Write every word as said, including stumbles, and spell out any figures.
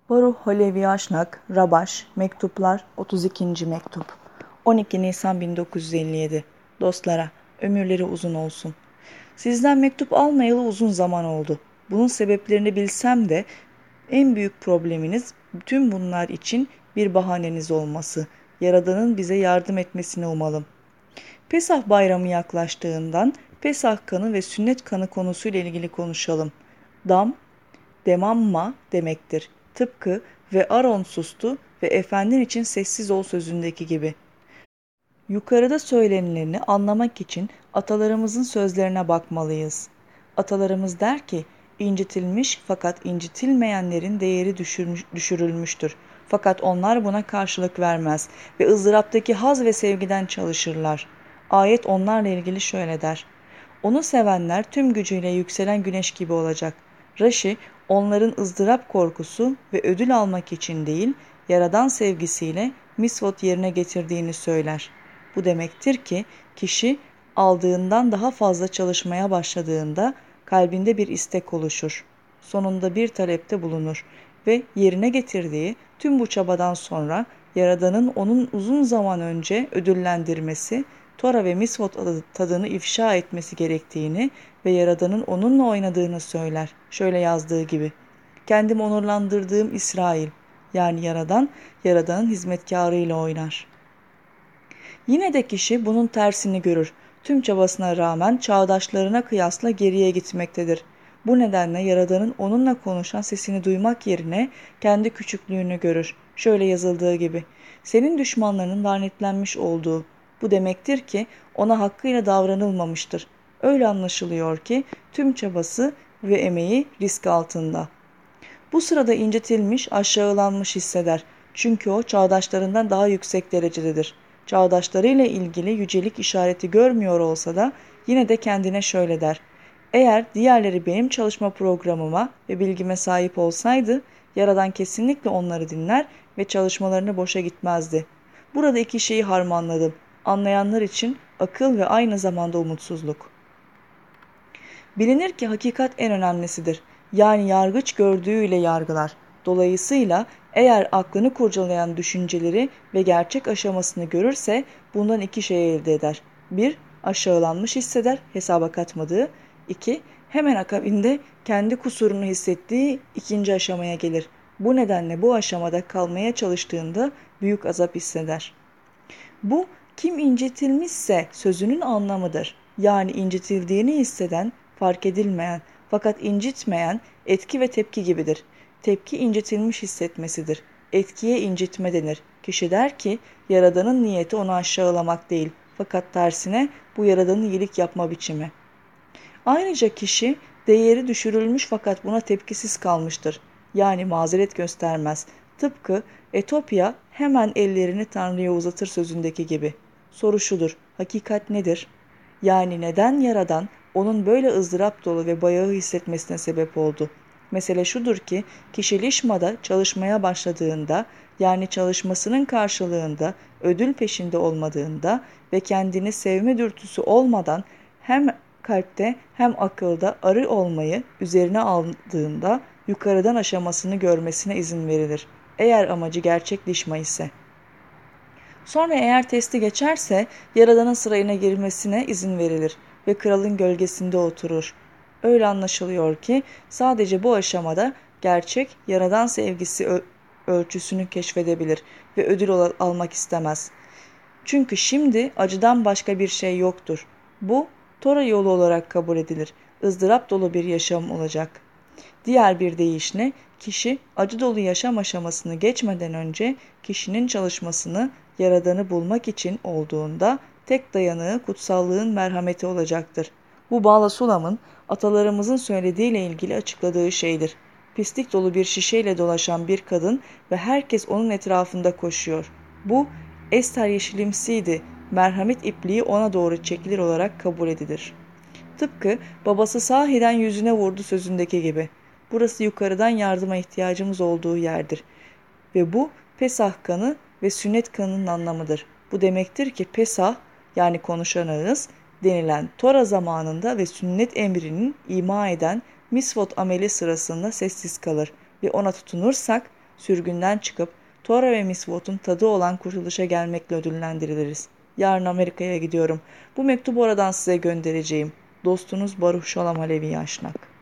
Baruch Halevi Aşnak, Rabaş, Mektuplar, otuz ikinci Mektup. on iki Nisan bin dokuz yüz elli yedi. Dostlara, ömürleri uzun olsun. Sizden mektup almayalı uzun zaman oldu. Bunun sebeplerini bilsem de en büyük probleminiz bütün bunlar için bir bahaneniz olması. Yaradan'ın bize yardım etmesini umalım. Pesah bayramı yaklaştığından Pesah kanı ve sünnet kanı konusuyla ilgili konuşalım. Dam, demamma demektir. Tıpkı ve Aron sustu ve efendin için sessiz ol sözündeki gibi. Yukarıda söylenileni anlamak için atalarımızın sözlerine bakmalıyız. Atalarımız der ki, incitilmiş fakat incitilmeyenlerin değeri düşürmüş, düşürülmüştür. Fakat onlar buna karşılık vermez ve ızdıraptaki haz ve sevgiden çalışırlar. Ayet onlarla ilgili şöyle der. Onu sevenler tüm gücüyle yükselen güneş gibi olacak. Raşi, onların ızdırap korkusu ve ödül almak için değil, Yaradan sevgisiyle misvot yerine getirdiğini söyler. Bu demektir ki kişi aldığından daha fazla çalışmaya başladığında kalbinde bir istek oluşur. Sonunda bir talepte bulunur ve yerine getirdiği tüm bu çabadan sonra Yaradan'ın onun uzun zaman önce ödüllendirmesi, Tora ve misvot tadını ifşa etmesi gerektiğini ve Yaradan'ın onunla oynadığını söyler. Şöyle yazdığı gibi, kendim onurlandırdığım İsrail, yani Yaradan, Yaradan'ın hizmetkarıyla oynar. Yine de kişi bunun tersini görür. Tüm çabasına rağmen çağdaşlarına kıyasla geriye gitmektedir. Bu nedenle Yaradan'ın onunla konuşan sesini duymak yerine kendi küçüklüğünü görür. Şöyle yazıldığı gibi, senin düşmanlarının lanetlenmiş olduğu. Bu demektir ki ona hakkıyla davranılmamıştır. Öyle anlaşılıyor ki tüm çabası ve emeği risk altında. Bu sırada incitilmiş, aşağılanmış hisseder. Çünkü o çağdaşlarından daha yüksek derecededir. Çağdaşlarıyla ilgili yücelik işareti görmüyor olsa da yine de kendine şöyle der. Eğer diğerleri benim çalışma programıma ve bilgime sahip olsaydı, Yaradan kesinlikle onları dinler ve çalışmalarını boşa gitmezdi. Burada iki şeyi harmanladım. Anlayanlar için akıl ve aynı zamanda umutsuzluk. Bilinir ki hakikat en önemlisidir. Yani yargıç gördüğüyle yargılar. Dolayısıyla eğer aklını kurcalayan düşünceleri ve gerçek aşamasını görürse bundan iki şey elde eder. Bir, aşağılanmış hisseder, hesaba katmadığı. İki, hemen akabinde kendi kusurunu hissettiği ikinci aşamaya gelir. Bu nedenle bu aşamada kalmaya çalıştığında büyük azap hisseder. Bu, kim incitilmişse sözünün anlamıdır. Yani incitildiğini hisseden, fark edilmeyen fakat incitmeyen etki ve tepki gibidir. Tepki incitilmiş hissetmesidir. Etkiye incitme denir. Kişi der ki, Yaradan'ın niyeti onu aşağılamak değil, fakat tersine bu Yaradan'ın iyilik yapma biçimi. Ayrıca kişi değeri düşürülmüş fakat buna tepkisiz kalmıştır. Yani mazeret göstermez. Tıpkı Etopya hemen ellerini Tanrı'ya uzatır sözündeki gibi. Soru şudur, hakikat nedir? Yani neden Yaradan onun böyle ızdırap dolu ve bayağı hissetmesine sebep oldu? Mesele şudur ki, kişi Lişma'da çalışmaya başladığında, yani çalışmasının karşılığında ödül peşinde olmadığında ve kendini sevme dürtüsü olmadan hem kalpte hem akılda arı olmayı üzerine aldığında yukarıdan aşamasını görmesine izin verilir. Eğer amacı gerçek Lişma ise. Sonra eğer testi geçerse Yaradan'ın sırayına girmesine izin verilir ve kralın gölgesinde oturur. Öyle anlaşılıyor ki sadece bu aşamada gerçek Yaradan sevgisi ölçüsünü keşfedebilir ve ödül almak istemez. Çünkü şimdi acıdan başka bir şey yoktur. Bu Tora yolu olarak kabul edilir. ızdırap dolu bir yaşam olacak. Diğer bir deyişle kişi acı dolu yaşam aşamasını geçmeden önce kişinin çalışmasını Yaradan'ı bulmak için olduğunda tek dayanığı kutsallığın merhameti olacaktır. Bu Bala Sulam'ın atalarımızın söylediğiyle ilgili açıkladığı şeydir. Pislik dolu bir şişeyle dolaşan bir kadın ve herkes onun etrafında koşuyor. Bu ester yeşilimsiydi. Merhamet ipliği ona doğru çekilir olarak kabul edilir. Tıpkı babası sahiden yüzüne vurdu sözündeki gibi. Burası yukarıdan yardıma ihtiyacımız olduğu yerdir. Ve bu Pesah kanı ve sünnet kanının anlamıdır. Bu demektir ki Pesah, yani konuşan ağız denilen Tora zamanında ve sünnet emrinin ima eden misvot ameli sırasında sessiz kalır ve ona tutunursak Sürgünden çıkıp Tora ve Miss Watt'un tadı olan kurtuluşa gelmekle ödüllendiriliriz. Yarın Amerika'ya gidiyorum. Bu mektubu oradan size göndereceğim. Dostunuz Baruh Şolam Alevi Yaşnak.